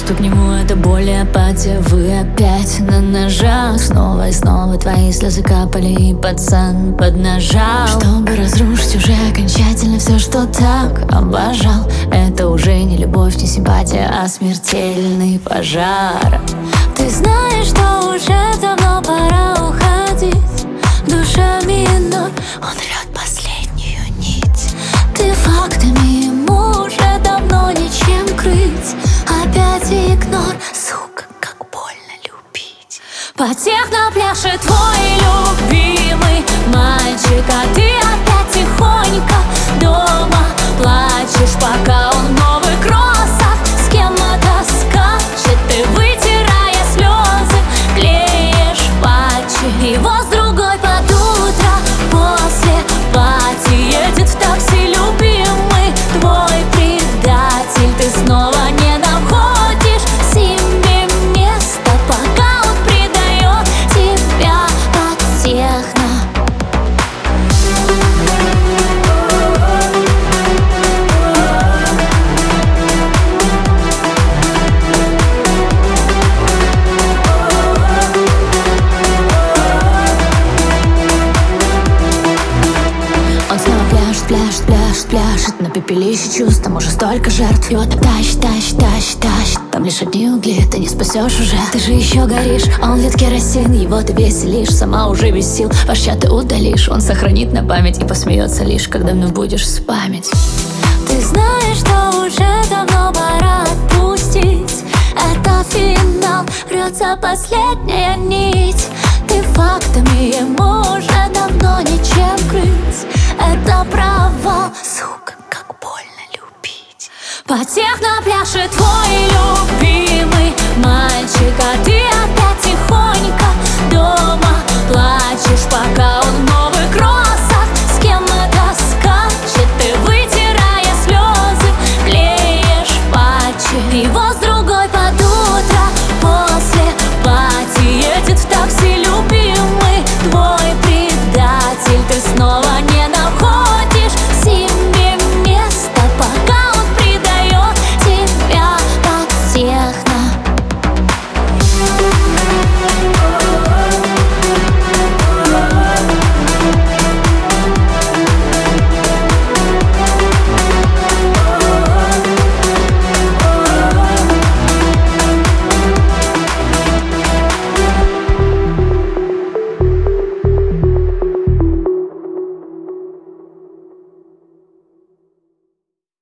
Чувство к нему — это боль и апатия. Вы опять на ножах. Снова и снова твои слезы капали, и пацан поднажал, чтобы разрушить уже окончательно все, что так обожал. Это уже не любовь, не симпатия, а смертельный пожар. Ты знаешь, что уже давно пора уходить. Душа минор, он рвет последнюю нить. Ты фактами ему уже давно ничем крыть. Опять игнор, сука, как больно любить. Потехно пляшет твой любимый мальчик, а ты опять тихонько дома плачешь, пока он в новых кроссах с кем-то скачет. Ты, вытирая слезы, клеишь патчи. Его с другой под утро после пати едет в такси любимый твой предатель. Ты снова не находишь себе места, пока он предает тебя под техно. Он снова пляшет на пепелище чувств. Там уже столько жертв. Его так тащит. Там лишь одни угли, ты не спасешь уже. Ты же еще горишь, а он льет керосин. Его ты веселишь, сама уже без сил. Ваш чат ты удалишь, он сохранит на память и посмеется лишь, когда вновь будешь спамить. Ты знаешь, что уже давно пора отпустить. Это финал, рвется последняя нить. Ты фактами ему уже давно ничем крыть. Это провал, сука, как больно любить. Потехно пляшет твой